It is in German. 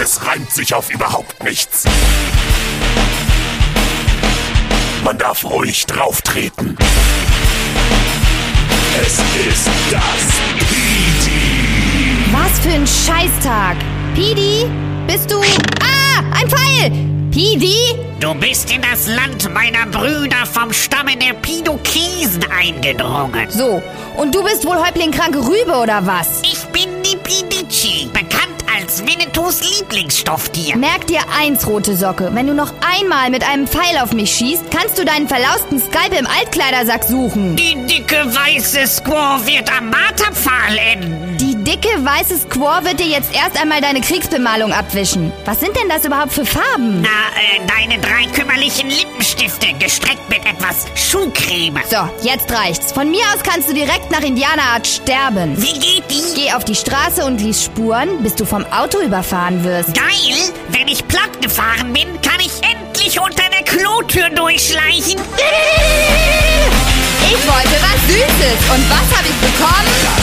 Es reimt sich auf überhaupt nichts. Man darf ruhig drauftreten. Es ist das Pidi. Was für ein Scheißtag. Pidi, bist du... Ah, ein Pfeil! Pidi? Du bist in das Land meiner Brüder vom Stamme der Pidokesen eingedrungen. So, und du bist wohl Häuptling-kranke Rübe, oder was? Ich bin die Pidici, bekannt als Winnetous Lieblingsstofftier. Merk dir eins, rote Socke. Wenn du noch einmal mit einem Pfeil auf mich schießt, kannst du deinen verlausten Skalpel im Altkleidersack suchen. Die dicke weiße Squaw wird am Marterpfahl enden. Die dicke weiße Squaw wird dir jetzt erst einmal deine Kriegsbemalung abwischen. Was sind denn das überhaupt für Farben? Deine 3 kümmerlichen Lippenstifte, gestreckt mit etwas Schuhcreme. So, jetzt reicht's. Von mir aus kannst du direkt nach Indianerart sterben. Wie geht die? Geh auf die Straße und lies Spuren, bis du vom Auto überfahren wirst. Geil! Wenn ich platt gefahren bin, kann ich endlich unter der Klotür durchschleichen. Ich wollte was Süßes. Und was habe ich bekommen?